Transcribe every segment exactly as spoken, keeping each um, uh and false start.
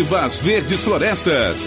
Viva as Verdes Florestas.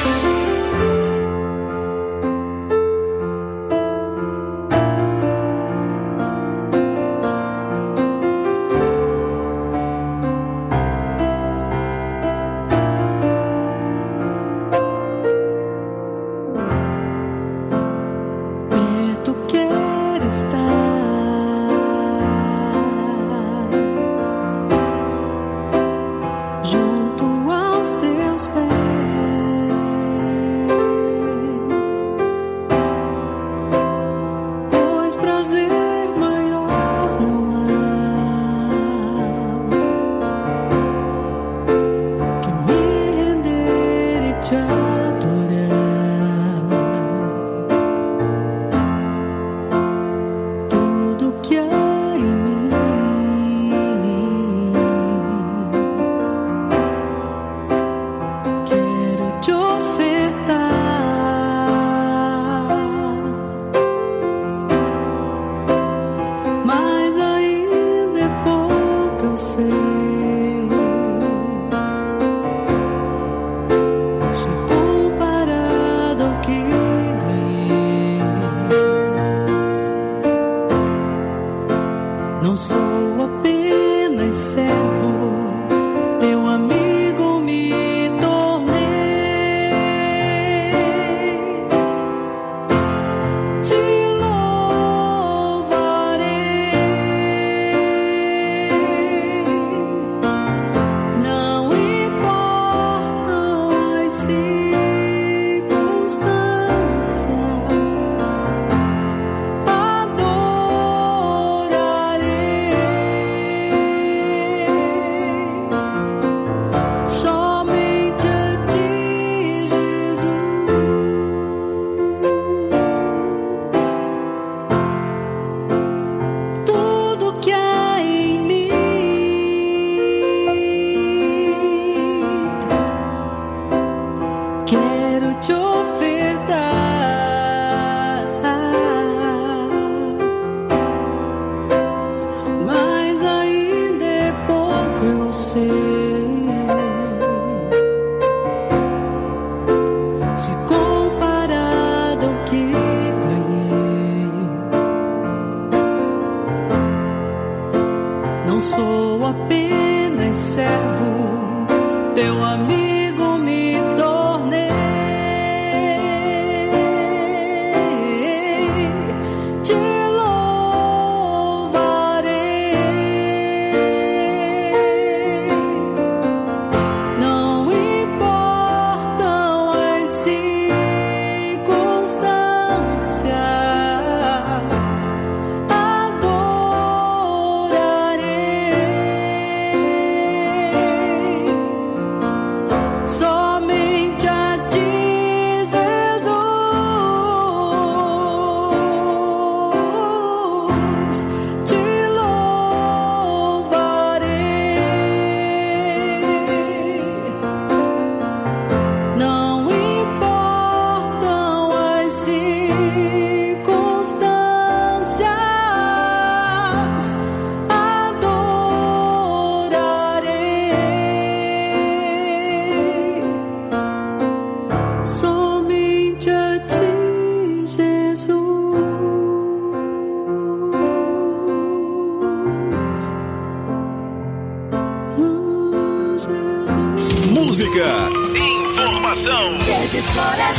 Informação. Verdes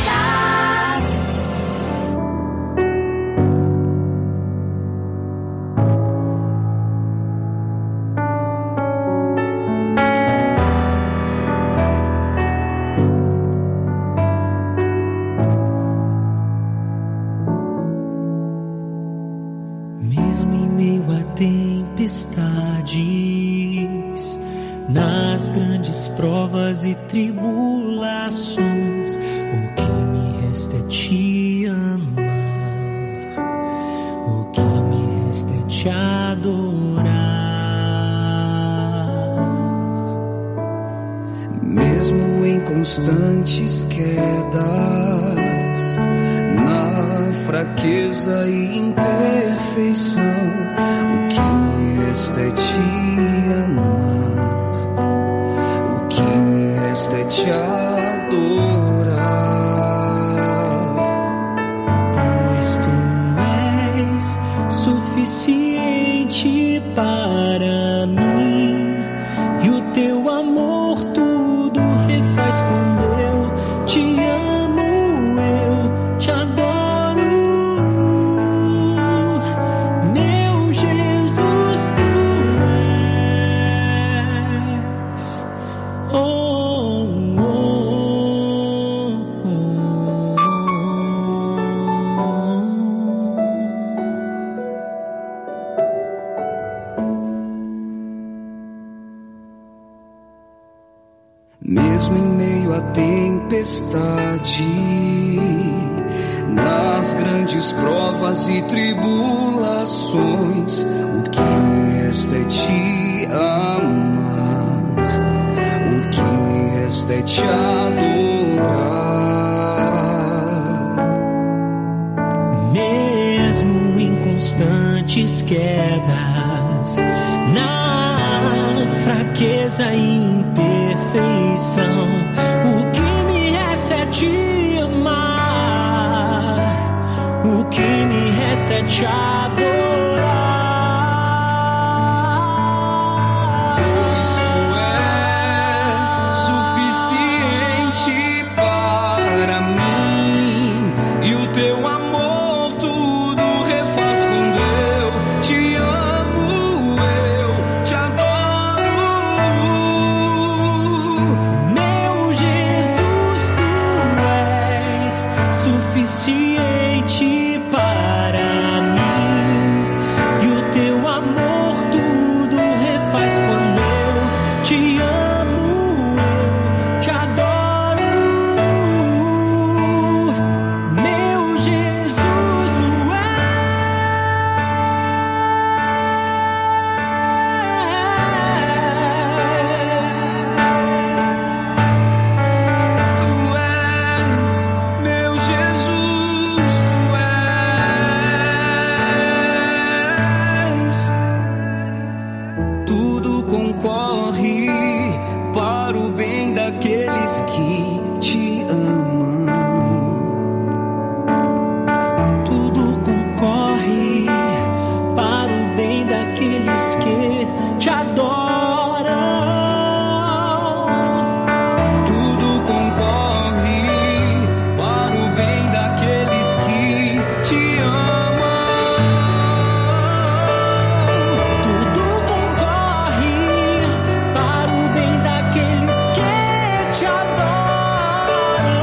Florestas. Mesmo em meio a tempestades, nas grandes provas e tribulações, o que me resta é te amar, o que me resta é te adorar. Mesmo em constantes quedas, na fraqueza e imperfeição, o que me resta é te amar, o que me resta é te adorar. Pois tu és suficiente para mim, e o teu amor tudo refaz quando eu te amo, eu te adoro. Meu Jesus, tu és. Oh, oh, oh, oh. Mesmo em meio à tempestade, nas grandes provas e tribulações, o que me resta é te amar, o que me resta é te adorar. Mesmo em constantes quedas, na fraqueza e imperfeição, o que me resta é te amar, o que me resta é te adorar. Pois tu és suficiente para mim, e o teu amor tudo refaz quando eu te amo, eu te adoro. Meu Jesus, tu és suficiente para mim, e o teu amor tudo refaz quando eu te amo, eu te adoro. Meu Jesus, tu és. Tu és, meu Jesus, tu és. Tudo concorre para o bem daqueles que te amam. Tudo concorre para o bem daqueles que te adoram. Tudo concorre para o bem daqueles que te amam. Tudo concorre para o bem daqueles que te adoram.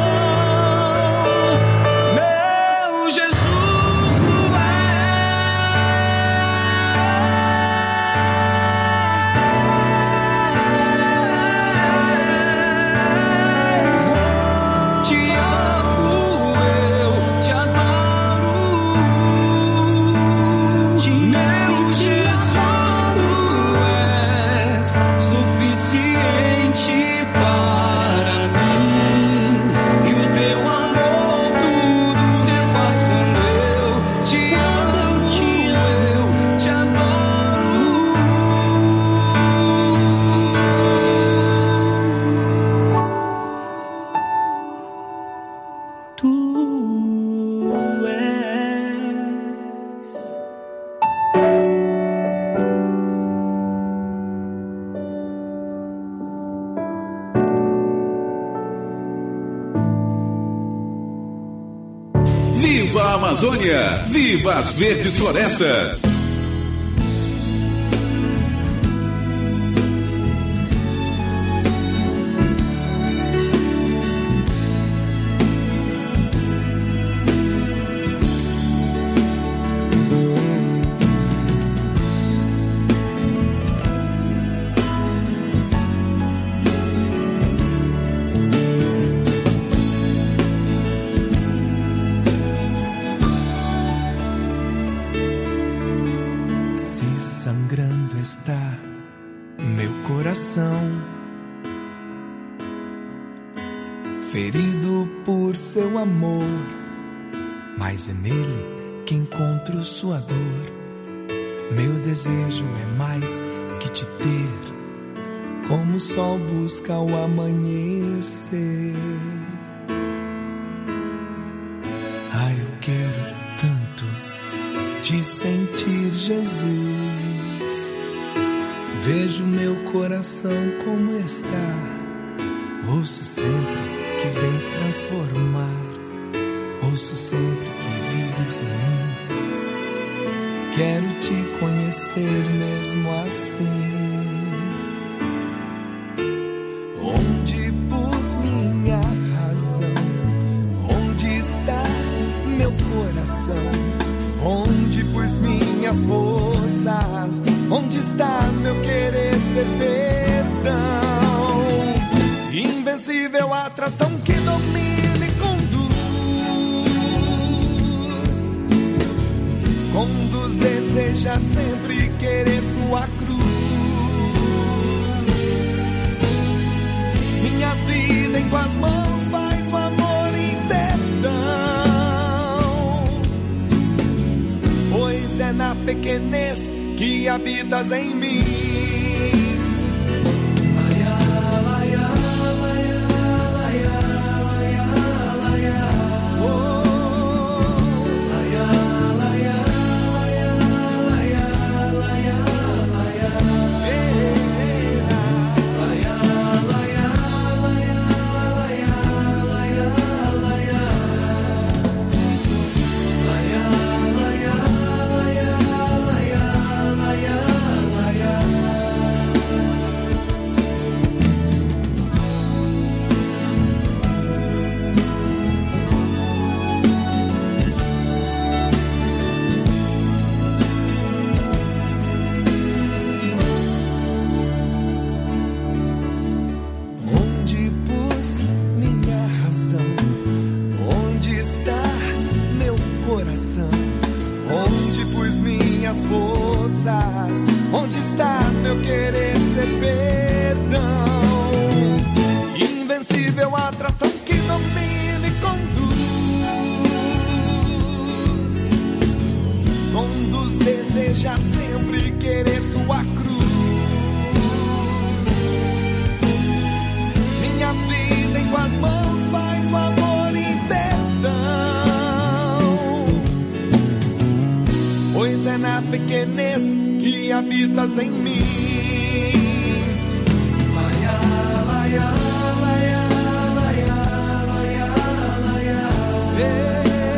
Meu Jesus, tu és. Te amo, eu te adoro. Meu Jesus, tu és suficiente para mim, e o teu amor tudo refaz quando eu te amo, eu te adoro. Tu és. Viva a Amazônia! Viva as verdes florestas! Se sangrando está meu coração, ferido por seu amor, mas é nele que encontro sua dor. Meu desejo é mais que te ter, como o sol busca o amanhecer. Ai, eu quero tanto te sentir, Jesus. Vejo meu coração como está. Ouço sempre que vens transformar. Ouço sempre que vives em mim. Quero te conhecer mesmo assim. Onde pus minha razão? Onde está meu coração? Onde pus minhas forças? Onde está meu querer ser perdão? Invencível atração que domina e conduz. Conduz, deseja sempre querer sua cruz. Minha vida em tuas mãos faz o amor e perdão. Pois é na pequenez que habitas em mim. Onde está meu querer ser perdão? Invencível atração que domina e conduz. Conduz, deseja sempre querer sua cruz. Minha vida em tuas mãos faz o amor e perdão. Pois é na pequenez que habitas em mim. Laia, laia, laia, laia, laia, laia, laia,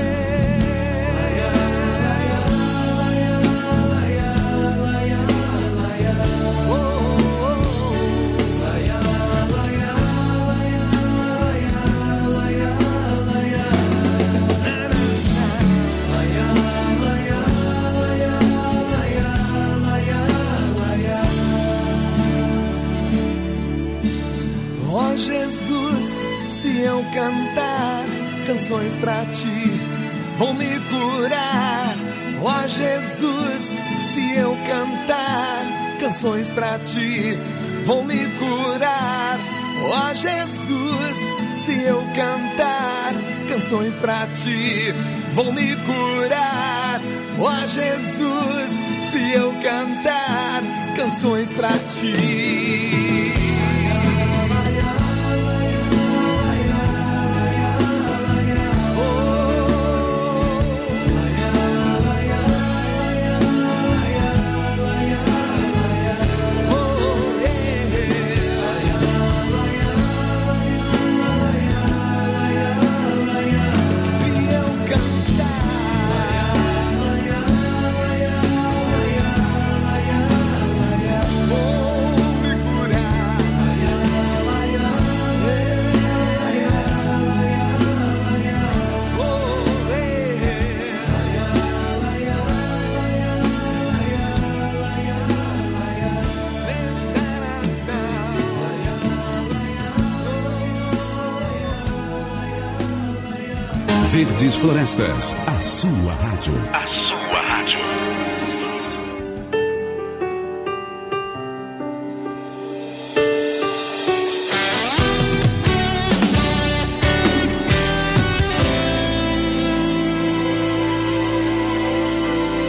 Jesus, se eu cantar canções pra ti, vão me curar. Ó oh, Jesus, se eu cantar canções pra ti, vão me curar. Ó oh, Jesus, se eu cantar canções pra ti, vão me curar. Ó oh, Jesus, se eu cantar canções pra ti. Verdes Florestas, a sua rádio. A sua rádio.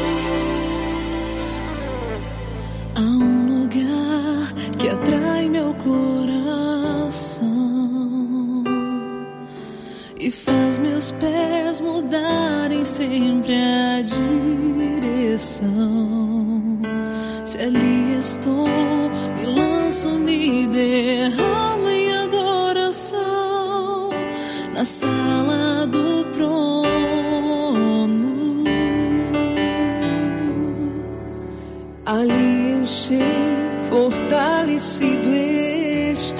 Há um lugar que atrai meu e faz meus pés mudarem sempre a direção. Se ali estou, me lanço, me derramo em adoração na sala do trono. Ali eu sei, fortalecido estou,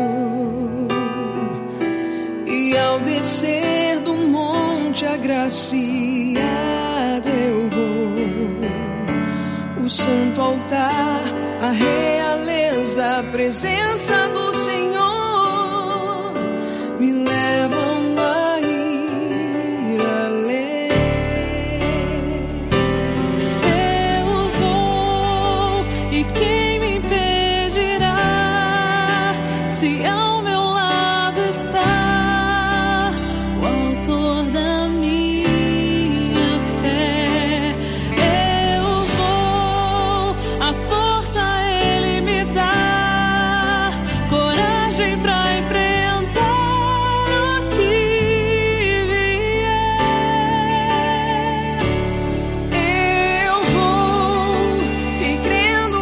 e ao descer do monte agraciado eu vou. O santo altar, a realeza, a presença do Senhor me levam a ir além. Eu vou, e quem me impedirá? Se ao meu lado está o autor da minha fé. Eu vou, a força Ele me dá, coragem pra enfrentar o que vier. Eu vou, e crendo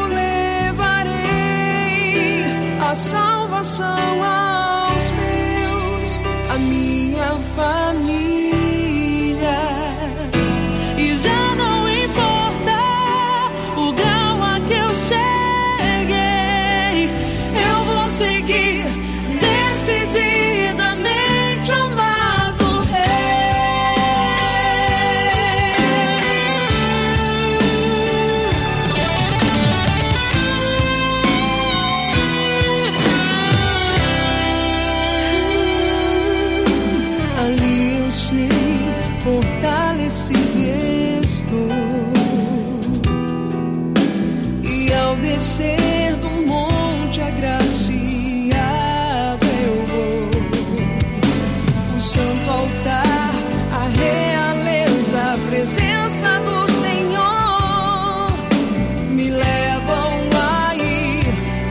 levarei a salvação aos meus, a minha família. E já não importa o grau a que eu cheguei, eu vou seguir decididamente, amado ali eu sei, fortalecido estou, e ao descer do monte agraciado eu vou. O santo altar, a realeza, a presença do Senhor me levam a ir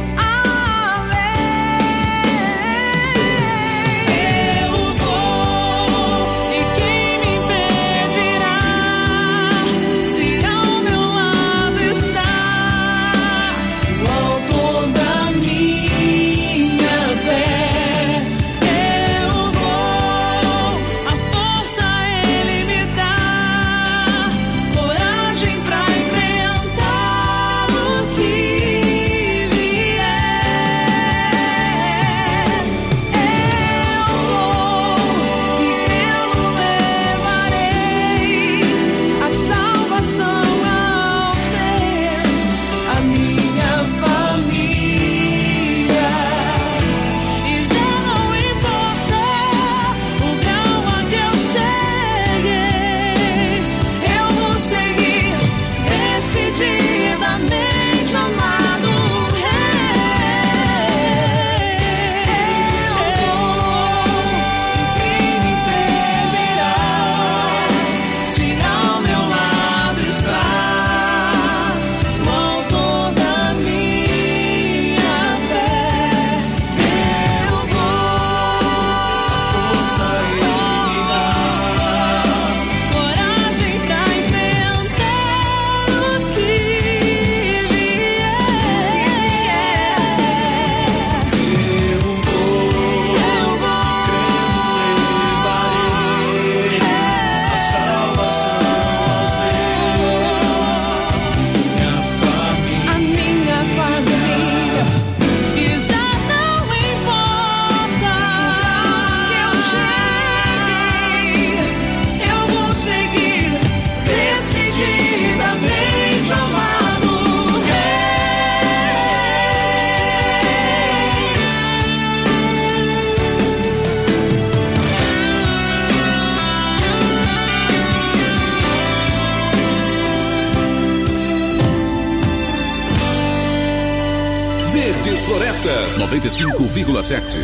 além. Eu vou, e quem me impedirá? Se ao meu lado está o autor da minha fé. Eu vou, a força Ele me dá, coragem pra enfrentar o que vier. Eu vou, e crendo levarei a salvação aos meus, a minha família. E já não importa o grau a que eu cheguei, eu vou seguir decididamente, amado Rei. Eu vou, e quem me impedirá? Se ao meu lado está o autor da minha fé. Eu vou, força Ele me dá, coragem pra enfrentar o que vier. Eu vou, eu vou, levarei a salvação aos meus, a minha família. E já não importa que eu chegue, eu vou seguir decididamente, amado Verdes Florestas noventa e cinco vírgula sete.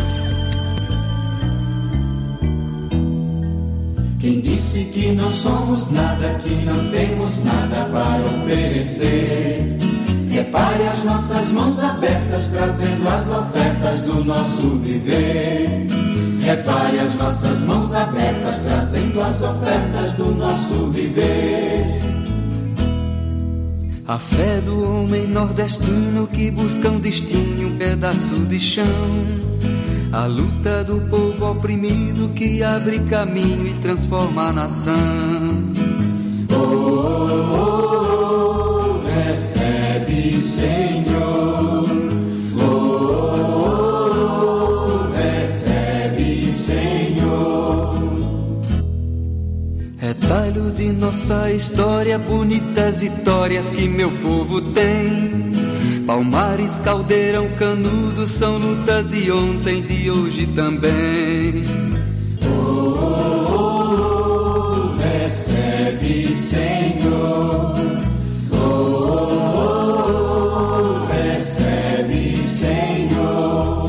Quem disse que não somos nada, que não temos nada para oferecer? Repare as nossas mãos abertas, trazendo as ofertas do nosso viver. Repare as nossas mãos abertas, trazendo as ofertas do nosso viver. A fé do homem nordestino que busca um destino, um pedaço de chão. A luta do povo oprimido que abre caminho e transforma a nação. Oh, oh, oh, recebe, Senhor. Oh, oh, oh, recebe, Senhor. Retalhos de nossa história, bonitas vitórias que meu povo tem. Palmares, Caldeirão, Canudos são lutas de ontem, de hoje também. Oh, oh, oh, recebe, Senhor. Oh, oh, oh, recebe, Senhor.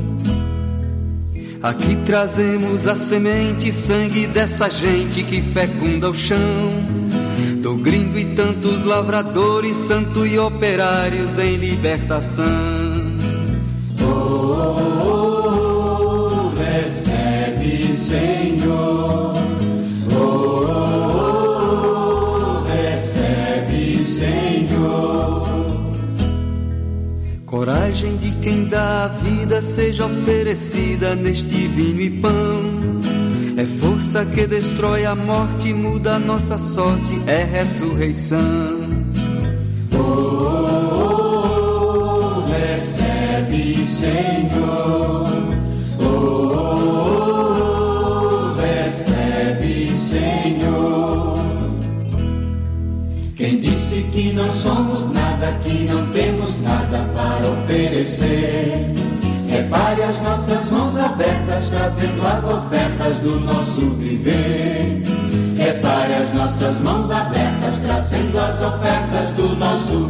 Aqui trazemos a semente, sangue dessa gente que fecunda o chão. Do gringo e tantos lavradores, santo e operários em libertação. Oh, oh, oh, recebe, Senhor. Oh, oh, oh, recebe, Senhor. Coragem de quem dá a vida seja oferecida neste vinho e pão. É força que destrói a morte, muda a nossa sorte, é ressurreição. Oh, oh, oh, recebe, Senhor. Oh, oh, oh, recebe, Senhor. Quem disse que não somos nada, que não temos nada para oferecer? Repare as nossas mãos abertas, trazendo as ofertas do nosso viver. Repare as nossas mãos abertas, trazendo as ofertas do nosso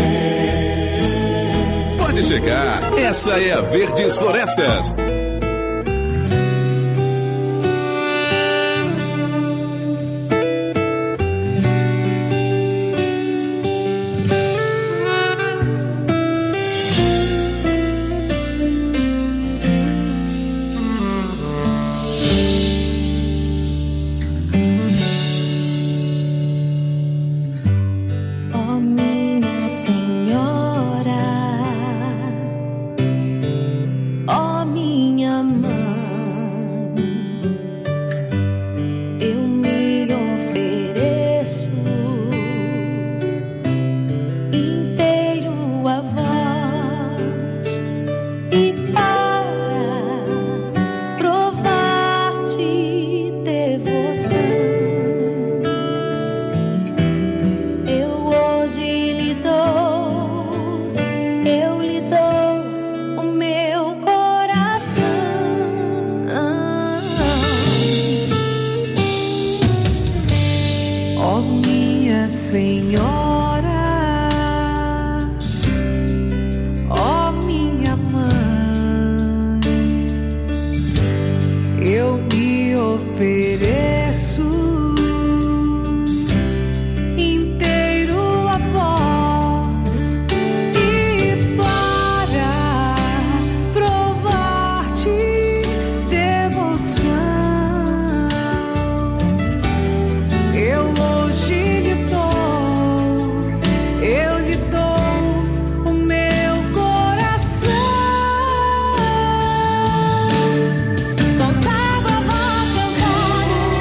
viver. Pode chegar, essa é a Verdes Florestas. Consagra a voz, teus olhos.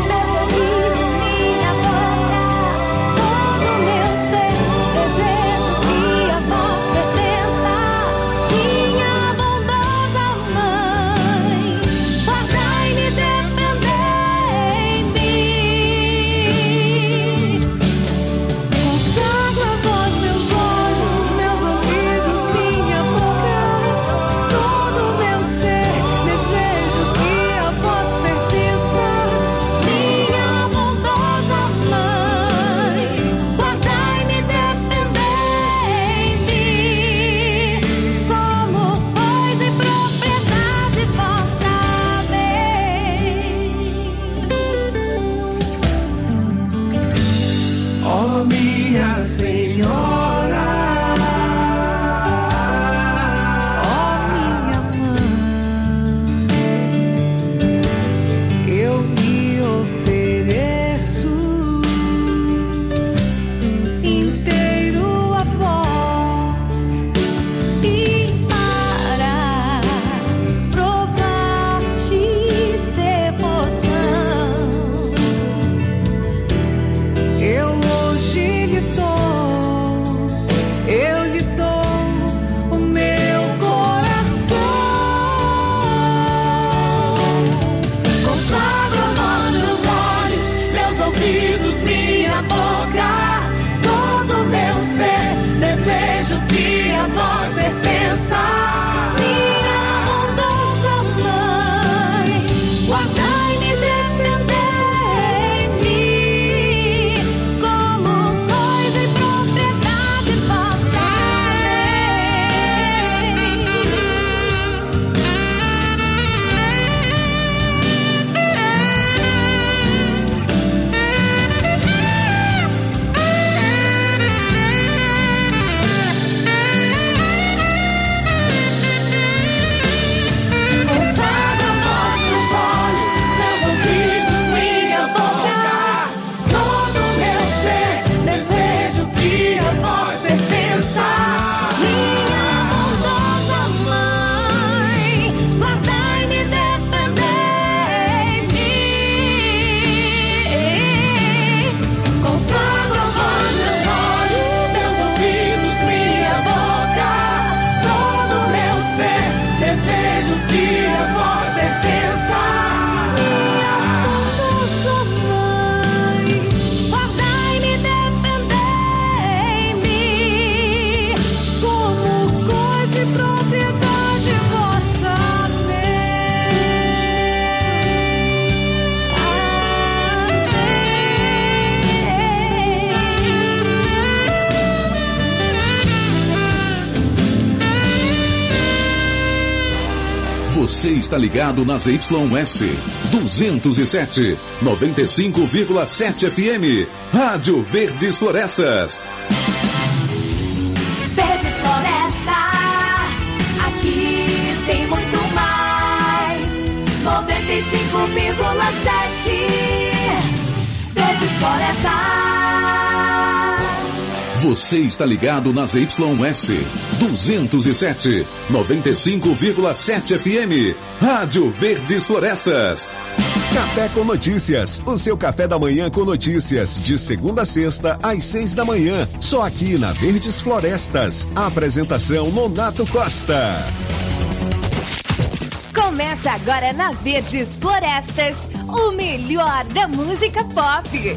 Você está ligado nas Y S duzentos e sete, noventa e cinco vírgula sete F M. Rádio Verdes Florestas. Verdes Florestas, aqui tem muito mais. noventa e cinco vírgula sete Verdes Florestas. Você está ligado nas Y S duzentos e sete, noventa e cinco vírgula sete F M. Rádio Verdes Florestas. Café com Notícias, o seu café da manhã com notícias, de segunda a sexta, às seis da manhã, só aqui na Verdes Florestas. A apresentação Nonato Costa. Começa agora na Verdes Florestas, o melhor da música pop.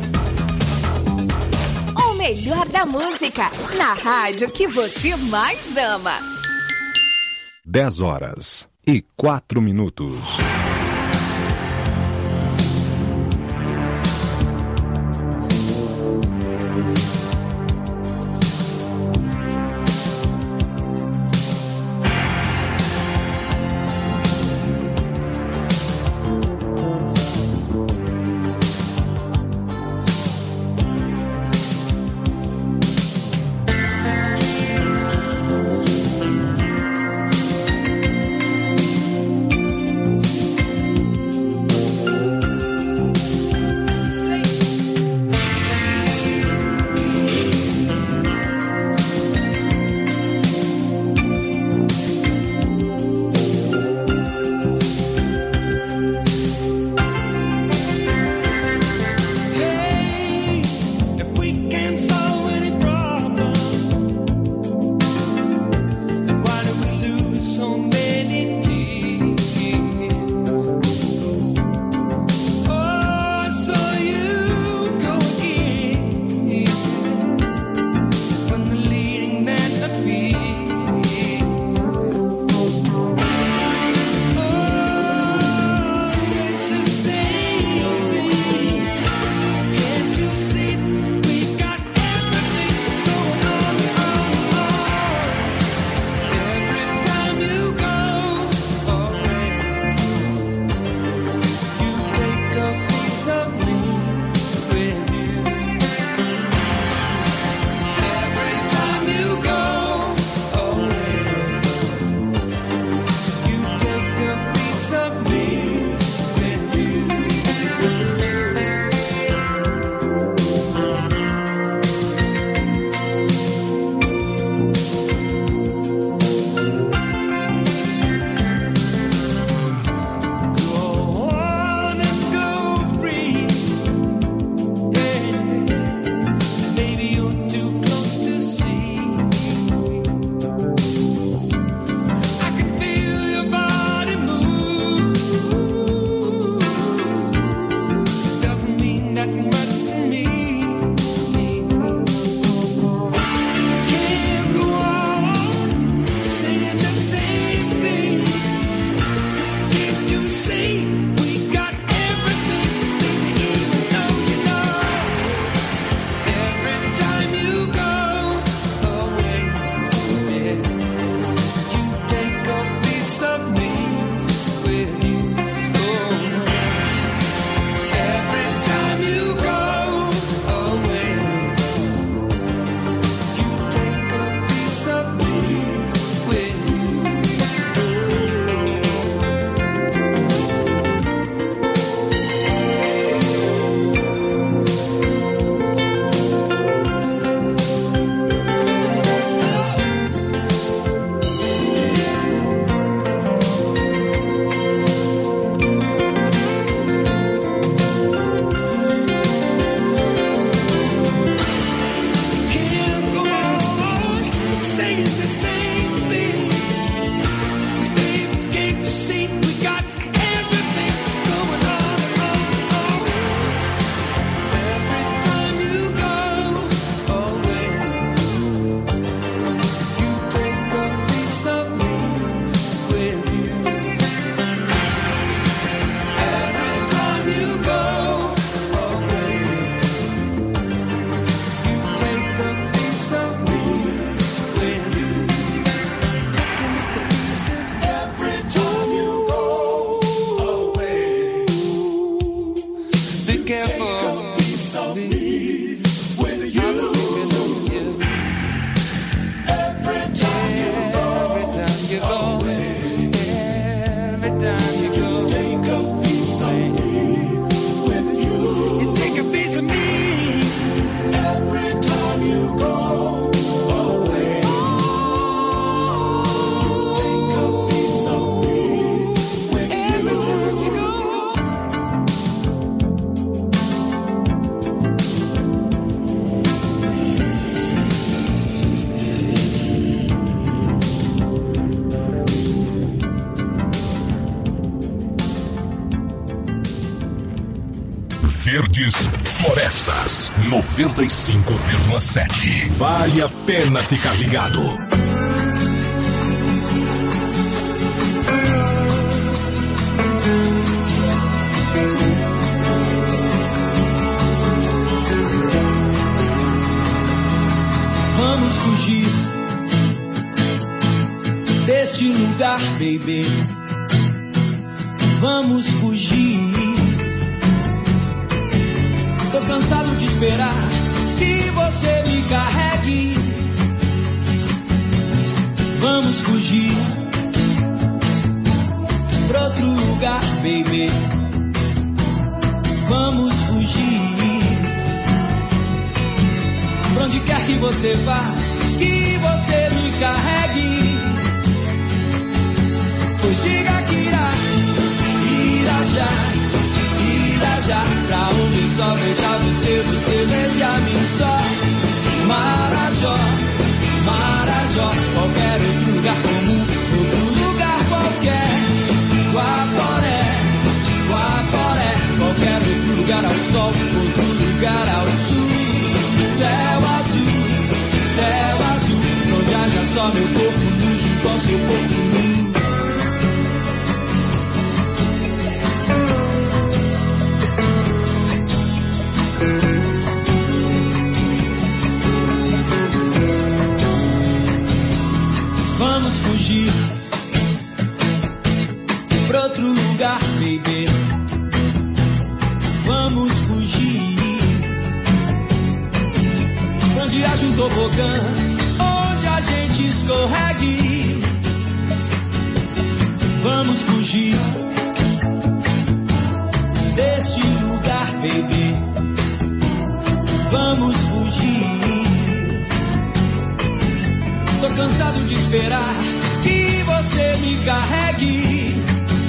O melhor da música, na rádio que você mais ama. dez horas e quatro minutos. Verdes Florestas noventa e cinco vírgula sete. Vale a pena ficar ligado. Vamos fugir desse lugar, baby. Vamos fugir. Tô cansado de esperar que você me carregue. Vamos fugir pra outro lugar, baby. Vamos fugir pra onde quer que você vá, que você me carregue. Pois diga que irá, irá já, irá já pra onde só veja você, você veja-me só. Marajó, Marajó, qualquer outro lugar comum, outro lugar qualquer. Guaporé, Guaporé, qualquer outro lugar ao sol, outro lugar ao sul. Céu azul, céu azul, onde haja só meu corpo nu junto ao seu corpo nu. Vamos fugir pra outro lugar, baby. Vamos fugir pra onde haja um tobogã, onde a gente escorregue. Vamos fugir deste lugar, baby. Vamos fugir. Tô cansado de esperar que você me carregue.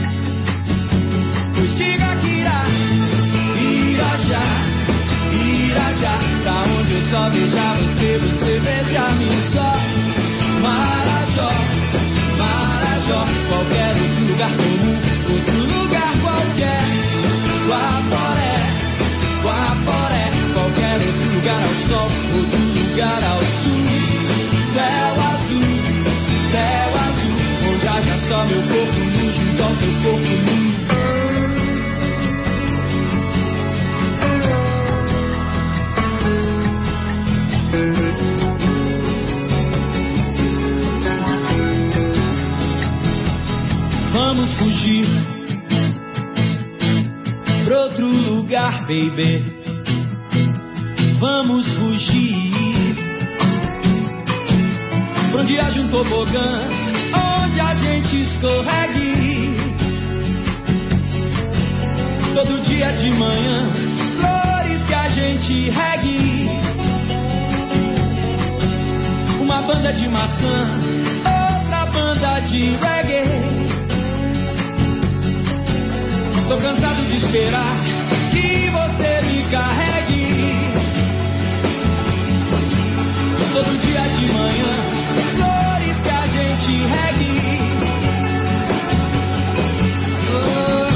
Pois diga que irá, irá já, irá já pra onde eu só veja você, você veja-me só. Marajó, Marajó, qualquer outro lugar comum, outro lugar qualquer. Guaporé, Guaporé, qualquer outro lugar ao sol, outro lugar ao sul. Céu azul, céu azul, onde haja só meu corpo nu junto ao seu corpo nu. Vamos fugir pra outro lugar, baby. Vamos fugir pra onde haja um tobogã, onde a gente escorregue. Todo dia de manhã, flores que a gente regue. Uma banda de maçã, outra banda de reggae. Tô cansado de esperar que você me carregue. Todo dia de manhã, flores que a gente regue. Oh.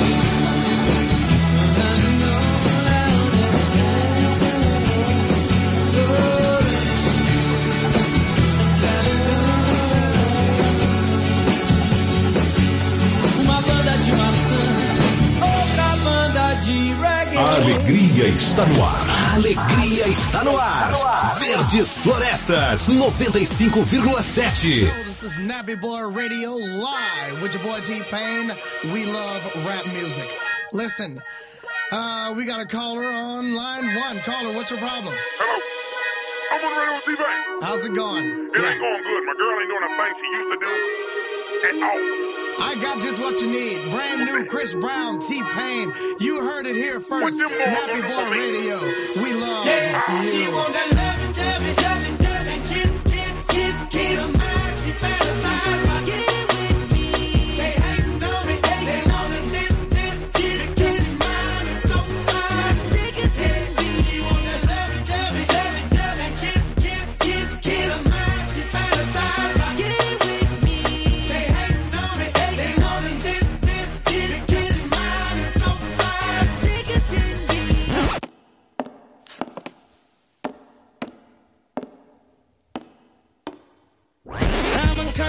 Uma banda de maçã, outra banda de reggae. A alegria está no ar. A alegria está no ar. Verdes Florestas noventa e cinco vírgula sete. This is Nappy Boy Radio live with your boy T-Pain. We love rap music. Listen, uh, we got a caller on line one. Caller, what's your problem? Hello. I'm on the radio with T-Pain. How's it going? It yeah. ain't going good. My girl ain't doing a thing she used to do at all. I got just what you need. Brand new Chris Brown, T-Pain. You heard it here first. Nappy Boy Radio. We love yeah, you. She want that loving, loving, loving, loving, kiss, kiss, kiss, kiss. Her mind, she fantasize about getting with me. They hating on me, they hating on me. This, this, kiss, kiss, mine is so fine. Think it's in me. She want that loving, loving, loving, loving, kiss, kiss, kiss, kiss. Her mind, she fantasize about getting with me. They hating on me, they hating on me. This, this, kiss, kiss, mine is so fine. Think it's in me.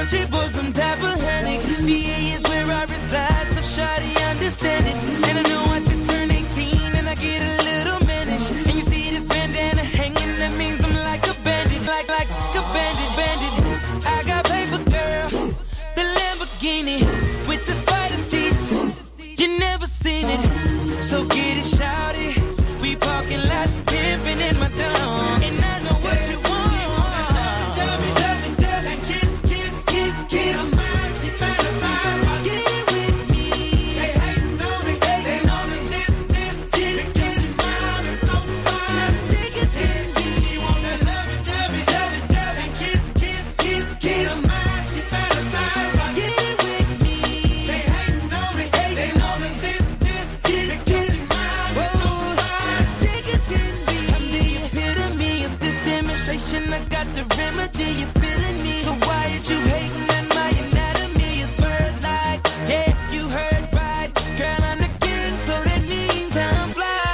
country boy from Tappahannock. V A is where I reside, so shawty understand it. And I know I just turned eighteen and I get a little mannish. And you see this bandana hanging, that means I'm like a bandit, like like a bandit, bandit. I got paper, girl, the Lamborghini with the spider seats. You never seen it, so get it, shawty. We parking lot pimping in my dome, and I know what you want. Love it, love it, love it, kiss, kiss, kiss, kiss. I'm mine, she fantasize about getting with me. They hating on me, they hating on me. This, this, this, this is mine, and so fine. Think it's in me. She wanna love it, love it, love it, love it, kiss, kiss, kiss, kiss. I'm mine, she fantasize about getting with me. They hating on me, they hating on me. This, this, this, this is mine, and so fine. Think it's in me. I'm the epitome of this demonstration. I got the remedy, you feeling me? So why is you hating on my anatomy? It's bird-like, yeah, you heard right. Girl, I'm the king, so that means I'm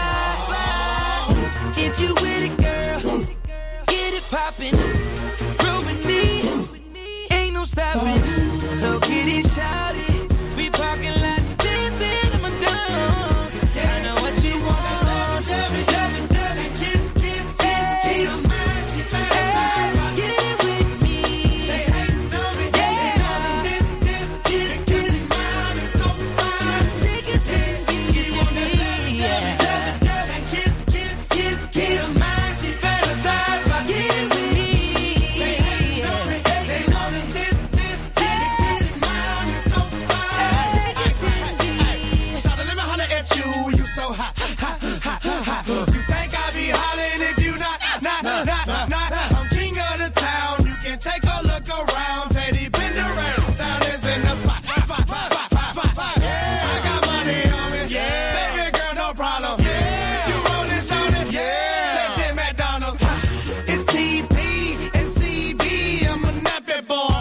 fly. If you with it, girl, get it poppin'. Grow with me, ain't no stopping. So get it, shawty. We parking lot, pimpin' in my dome. I know what you want. Love it, love it, love it, kiss, kiss, kiss, kiss. I'm mine, she fantasize about getting with me. They hating on me, they hating on me. This, this, this, this is mine, and so fine. Think it's in me. She wanna love it, love it, love it, love it, kiss, kiss, kiss, kiss. I'm mine, she fantasize about getting with me. They hating on me, they hating on me. This, this, this, this is mine, and so fine. Think it's in me. Shawty, let me holler at you. You so hot, hot, hot, hot. You think I be hollering if you not, not, not, not, not. I'm king of the town. You can take a look around. Teddy bend around. Down is in the spot, spot, spot, spot, spot, spot. Yeah, I got money on me. Yeah, baby girl, no problem. Yeah, you rollin', shawty. Yeah, let's hit McDonald's. It's T P and C B. I'm a nappy boy.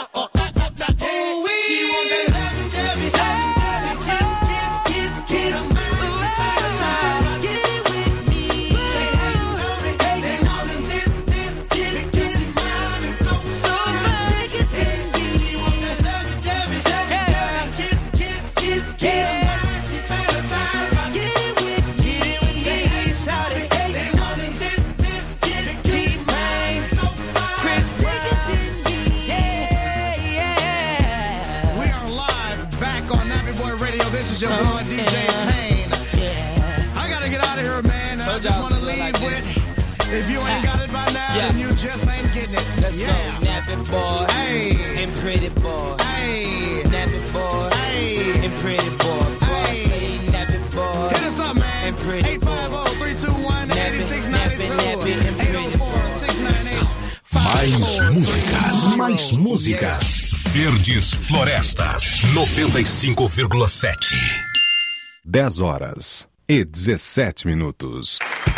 Ooh, wee. She want that love it, love it, love it, love it, kiss, kiss, kiss, kiss. I'm mine, she fantasize about getting with me. They hating on me, they hating on me. This, this, this, this is mine, and so so fine. It's in me. She want that love it, love it, love it, love it, kiss, kiss, kiss, kiss. I'm mine, she fantasize about getting with me. They hating on me, they hating on me. This, this, this, this is mine, and so fine. It's in me. Yeah, yeah. We are live back on Nappy Boy Radio. This is your boy D J Payne. I gotta get out of here, man. I Told just y'all want to to do it leave like with, this. if you ain't got it by now, Yeah. then you just ain't getting it. Let's yeah. go, nappy boy, Hey. and pretty boy. Hey. Nappy boy, Hey. and pretty boy. Boy, Hey. say nappy boy. Hit us up, man. And pretty eight five zero, three two one, eight six nine two. Nappy, nappy, and eight pretty zero four, six nine eight, five Mais four músicas, three mais zero. músicas. Verdes Florestas, noventa e cinco vírgula sete. dez horas e dezessete minutos.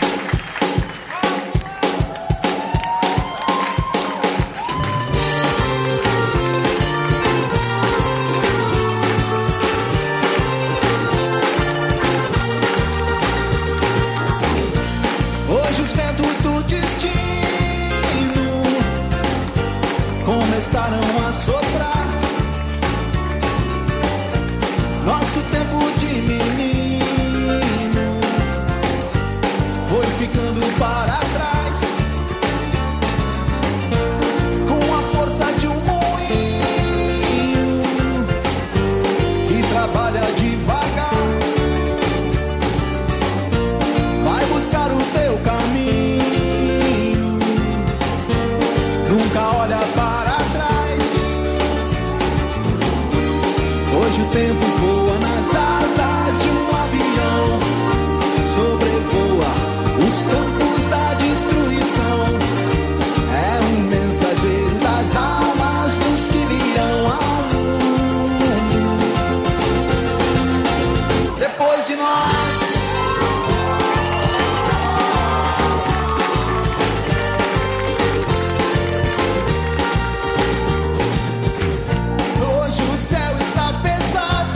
Hoje os ventos do destino começaram a soprar. Nosso tempo de menino foi ficando para trás. Com a força de um moinho que trabalha devagar, vai buscar o teu caminho, nunca olha para trás. Hoje o tempo voa nas asas de um avião, sobrevoa os campos da destruição. É um mensageiro das almas dos que virão ao mundo depois de nós. Hoje o céu está pesado,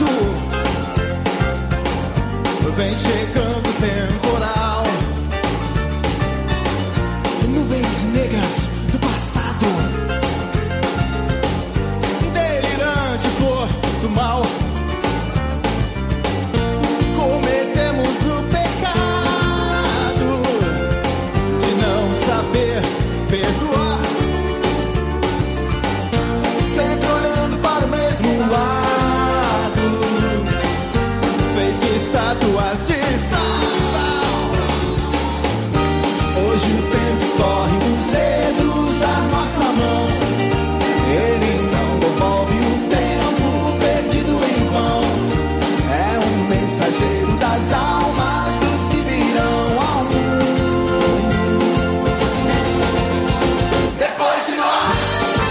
vem chegando o temporal. Nuvens negras do passado estátuas de sal. Hoje o tempo escorre nos dedos da nossa mão. Ele não devolve o tempo perdido em vão. É um mensageiro das almas dos que virão ao mundo depois de nós.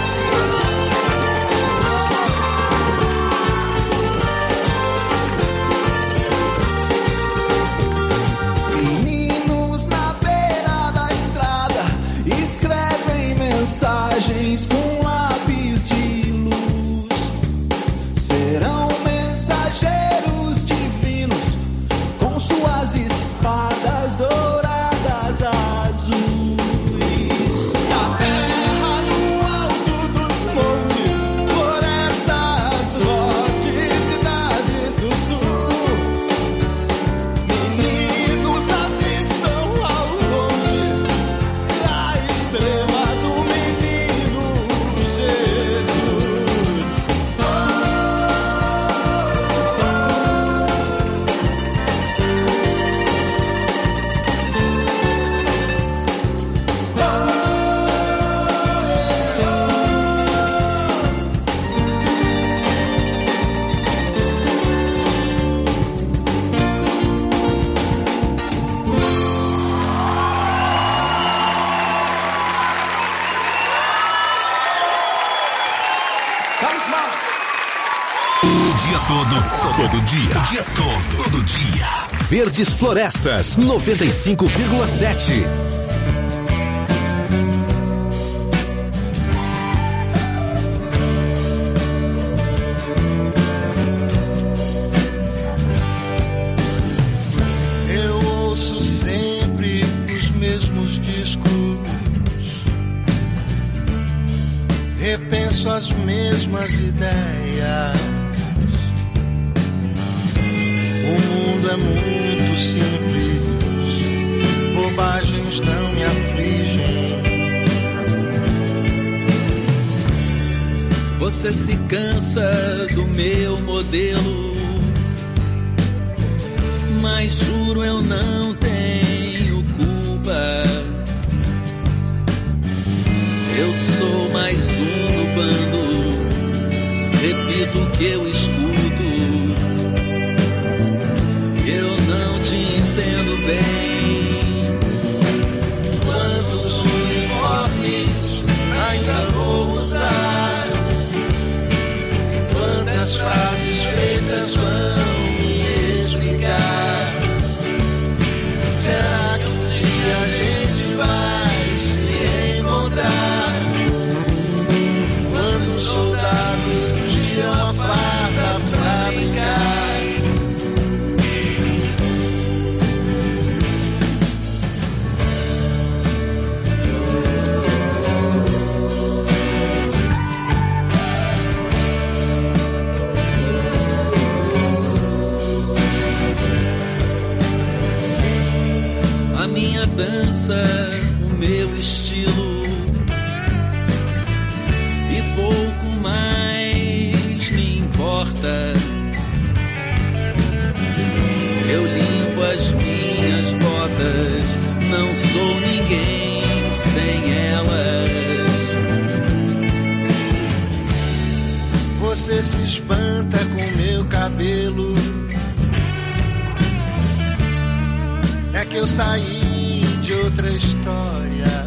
Meninos na beira da estrada escrevem mensagens com lápis de luz. Serão mensageiros divinos com suas espadas douradas azuis. Na terra, no alto dos montes, florestas do norte, cidades do sul, meninos avistam ao longe a estrela do menino Jesus. O dia todo, todo dia, o dia todo, todo dia. Verdes Florestas, noventa e cinco vírgula sete. Eu ouço sempre os mesmos discos, repenso as mesmas ideias. O mundo é muito simples, bobagens não me afligem. Você se cansa do meu modelo, mas juro eu não tenho culpa. Eu sou mais um do bando, repito o que eu escuto. Eu não te entendo bem. Quantos uniformes ainda vou usar? Quantas frases feitas vão me explicar? Será que um dia a gente vai se encontrar? Quando os soldados tiram a farda pra brincar? A minha dança, o meu estilo e pouco mais me importa. Eu limpo as minhas botas, não sou ninguém sem elas. Você se espanta com meu cabelo, é que eu saí de outra história.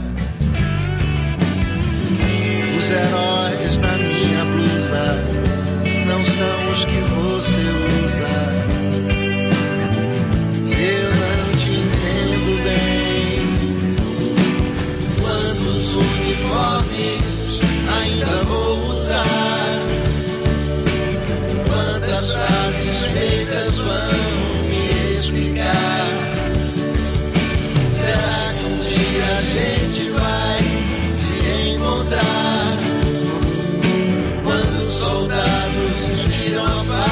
Os heróis na minha blusa não são os que você usa. Eu não te entendo bem. Quantos uniformes ainda vou usar? Quantas frases feitas vão me explicar? Será que um dia a gente vai se encontrar? Quando os soldados tiram a faca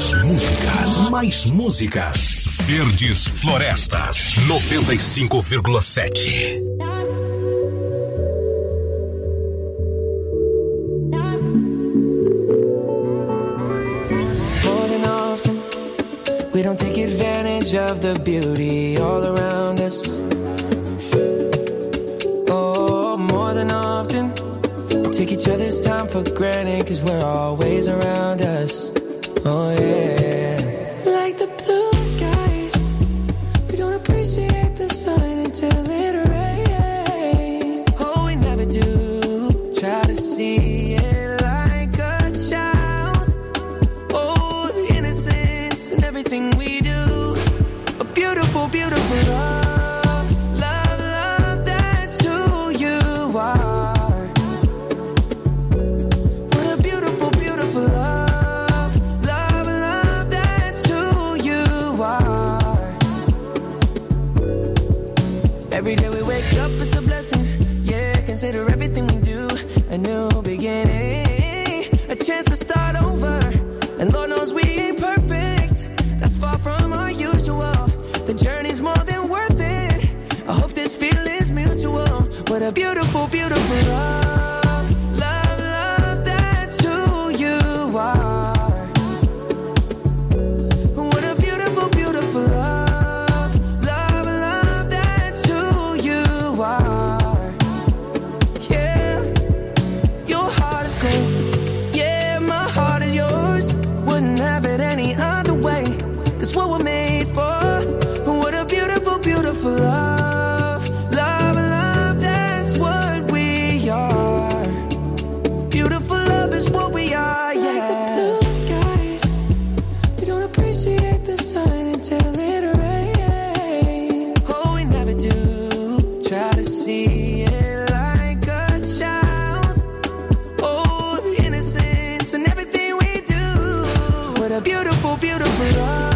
Mais músicas, mais músicas. Verdes Florestas, noventa e cinco vírgula sete. More than often, we don't take advantage of the beauty all around us. Oh, more than often, we take each other's time for granted, 'cause we're always around us. Oh yeah. Like the blue skies, we don't appreciate the sun until it rains. Oh, we never do, try to see it like a child. Oh, the innocence in everything we do. A beautiful, beautiful love. Love, love, that's who you are. What a beautiful, beautiful love. Every day we wake up, it's a blessing. Yeah, consider everything we do a new beginning, a chance to start over. And Lord knows we ain't perfect, that's far from our usual. The journey's more than worth it. I hope this feeling's mutual. What a beautiful, beautiful love. Love, love, that's who you are. What a beautiful, beautiful love. Beautiful love, love, love, that's what we are. Beautiful love is what we are, yeah. Like the blue skies, we don't appreciate the sun until it rains. Oh, we never do, try to see it like a child. Oh, the innocence in everything we do. What a beautiful, beautiful love.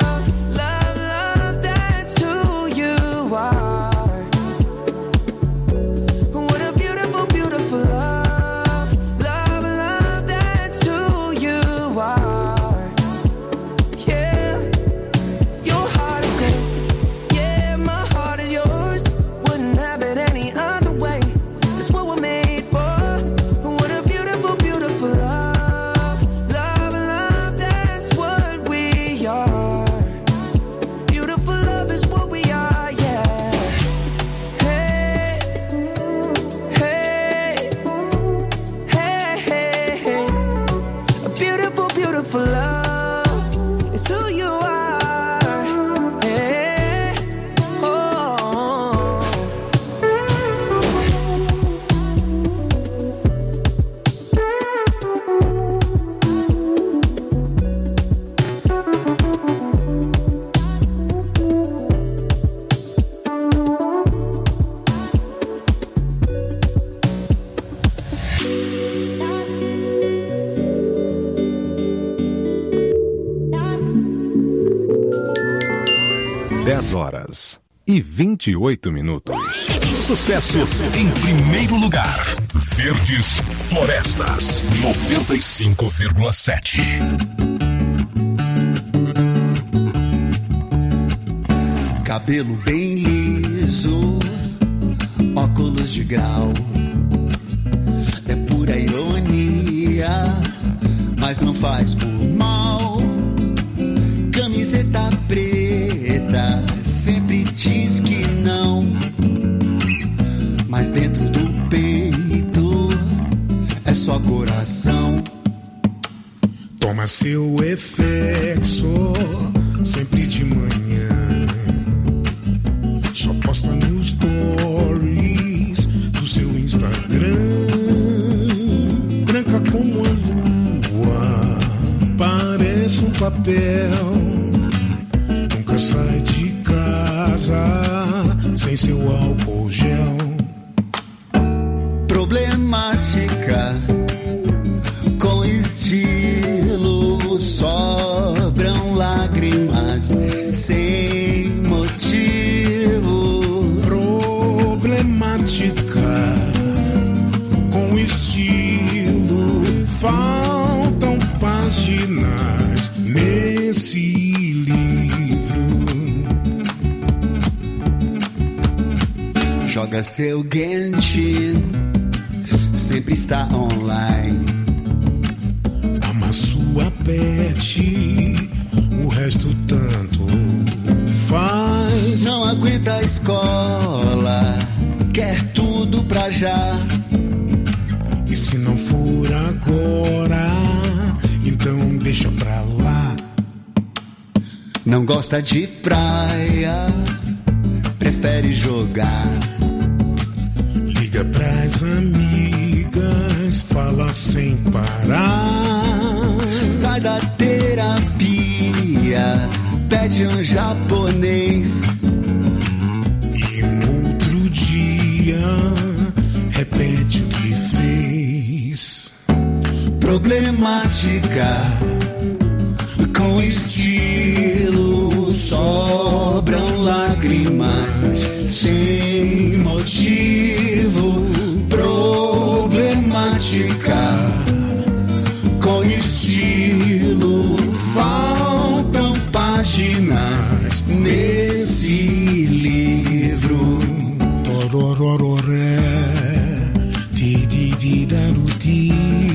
dez horas e vinte e oito minutos. Sucesso em primeiro lugar. Verdes Florestas, noventa e cinco vírgula sete. Cabelo bem liso, óculos de grau. É pura ironia, mas não faz por mal. Camiseta preta, sempre diz que não. Mas dentro do peito é só coração. Toma seu Effexor, sempre de manhã. Só posta nos stories do seu Instagram. Branca como a lua, parece um papel. Nunca sai de casa sem seu álcool gel. Problemática, com estilo, sobram lágrimas sem motivo. Problemática, com estilo, faltam páginas. paga seu Genshin, sempre está online. Ama sua pet, o resto tanto faz. Não aguenta a escola, quer tudo pra já. E se não for agora, então deixa pra lá. Não gosta de praia, prefere jogar. Liga pras amigas, fala sem parar. Sai da terapia, pede um japonês. E no outro dia, repete o que fez. Problemática, com estilo, sobram lágrimas sem motivo. Problemática, com estilo, faltam páginas nesse livro. Tororororé, tidididaruti,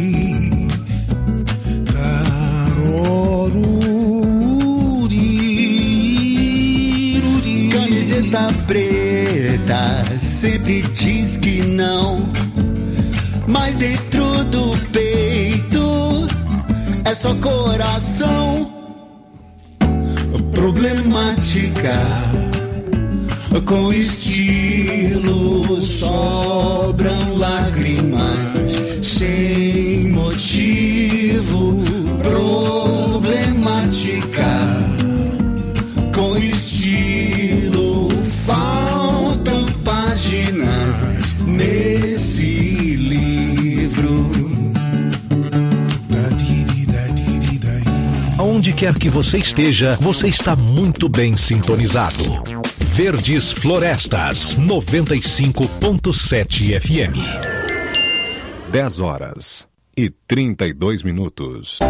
taroruri. Camiseta preta sempre diz que não, mas dentro do peito é só coração. Problemática, com estilo, sobram lágrimas sem motivo. Problemática, com estilo, faltam páginas nesse livro. Aonde quer que você esteja, você está muito bem sintonizado. Verdes Florestas, noventa e cinco ponto sete F M. dez horas e trinta e dois minutos.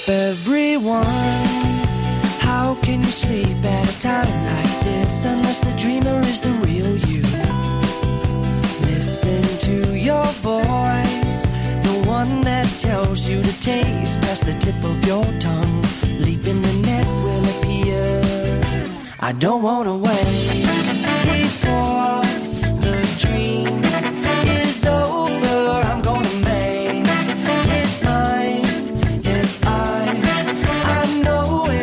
up, everyone. How can you sleep at a time like this unless the dreamer is the real you? Listen to your voice, the one that tells you to taste past the tip of your tongue. Leap in the net will appear. I don't wanna wait.